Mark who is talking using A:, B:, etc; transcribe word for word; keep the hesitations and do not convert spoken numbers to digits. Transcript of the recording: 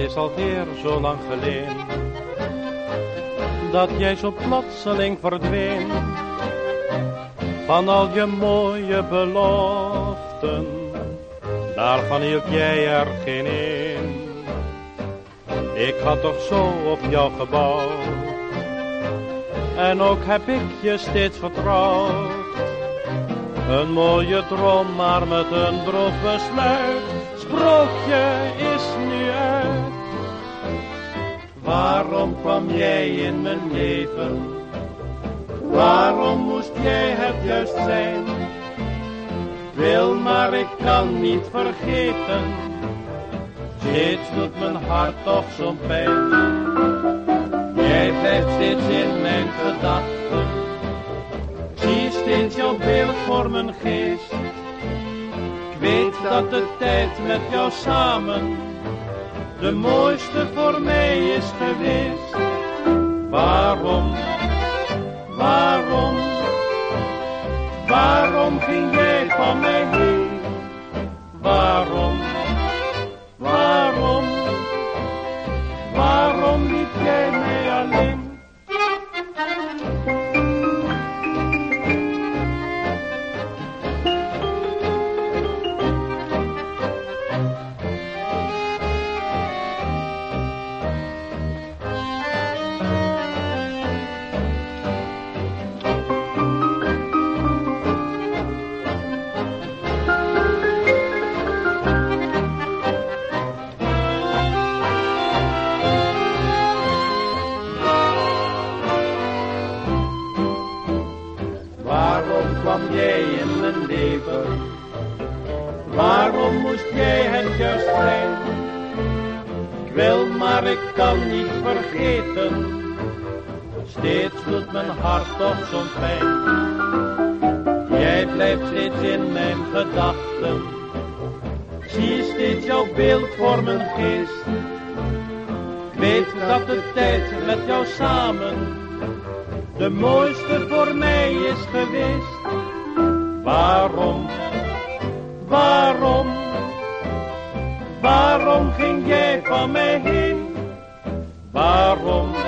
A: is alweer zo lang geleden dat jij zo plotseling verdween. Van al je mooie beloften, daarvan hield jij er geen een. Ik had toch zo op jou gebouwd, en ook heb ik je steeds vertrouwd. Een mooie droom, maar met een droog besluit, sprookje is nu uit. Waarom kwam jij in mijn leven? Waarom moest jij het juist zijn? Wil, maar ik kan niet vergeten, steeds doet mijn hart toch zo'n pijn. Jij blijft steeds in mijn gedachten, zie steeds jouw beeld voor mijn geest. Ik weet dat de tijd met jou samen de mooiste voor mij is geweest. Waarom, waarom, waarom ging jij van mij heen? Waarom, waarom, waarom liet jij mij alleen? Waarom kwam jij in mijn leven? Waarom moest jij het juist zijn? Ik wil, maar ik kan niet vergeten, steeds doet mijn hart toch zo'n pijn. Jij blijft steeds in mijn gedachten, zie steeds jouw beeld voor mijn geest. Ik weet dat de tijd met jou samen de mooiste voor mij is geweest. Waarom, waarom, waarom ging jij van mij heen? Waarom,